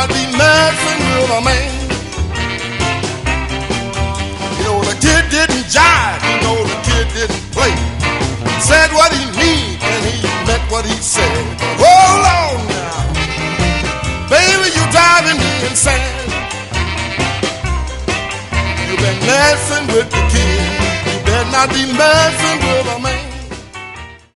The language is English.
not be messing with a man. You know, the kid didn't jive, you know, the kid didn't play. Said what he mean and he meant what he said. Hold on now, baby, you driving me insane. You've been messing with the kid, you better not be messing with a man.